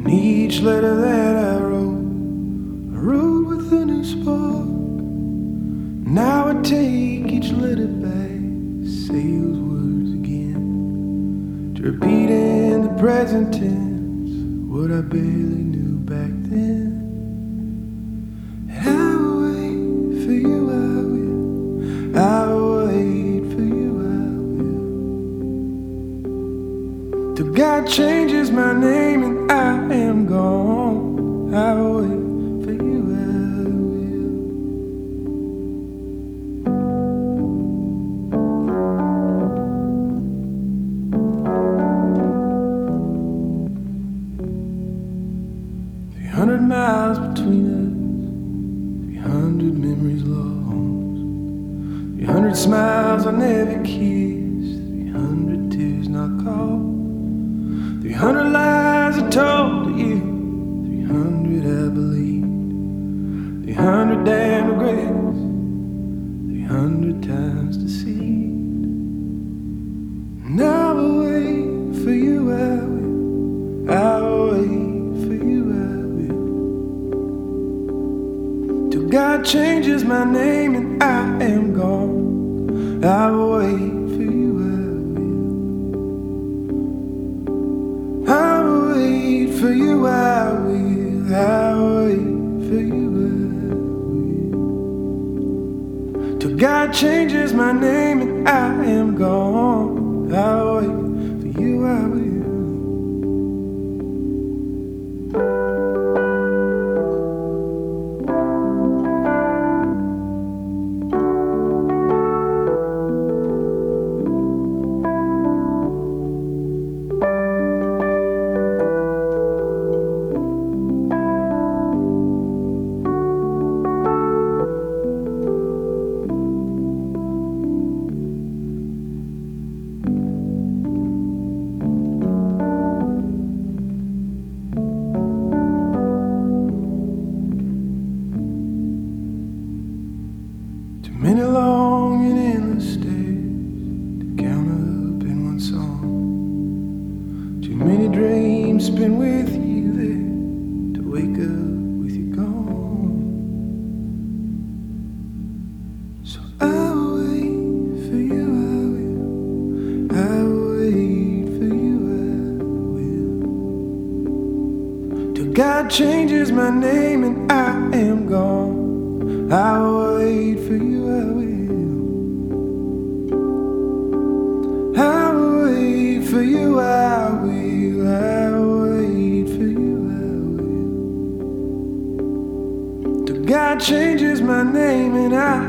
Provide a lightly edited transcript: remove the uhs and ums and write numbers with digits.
And each letter that I wrote with a new spark. Now I take each letter back, say those words again, to repeat in the present tense what I barely knew back then. And I will wait for you, I will. I will wait for you, I will. Till God changes my name and I am gone. I will wait for you, I will. 300 miles between us, 300 memories lost, 300 smiles I never kissed, 300 tears not caught, 300 lies I told to you, 300 I believed, 300 damn regrets, 300 times deceived. And I will wait for you, I will. I will wait for you, I will. Till God changes my name and I am gone. I will wait for you, I will. I will wait for you, I will. I will wait for you, I will. Till God changes my name and I am gone. I will wait for you, I will. Many long and endless days to count up in one song. Too many dreams spent with you there to wake up with you gone. So I will wait for you, I will. I will wait for you, I will. Till God changes my name and I am gone. I will wait for you, I will. I will wait for you, I will. I will wait for you, I will. Till God changes my name and I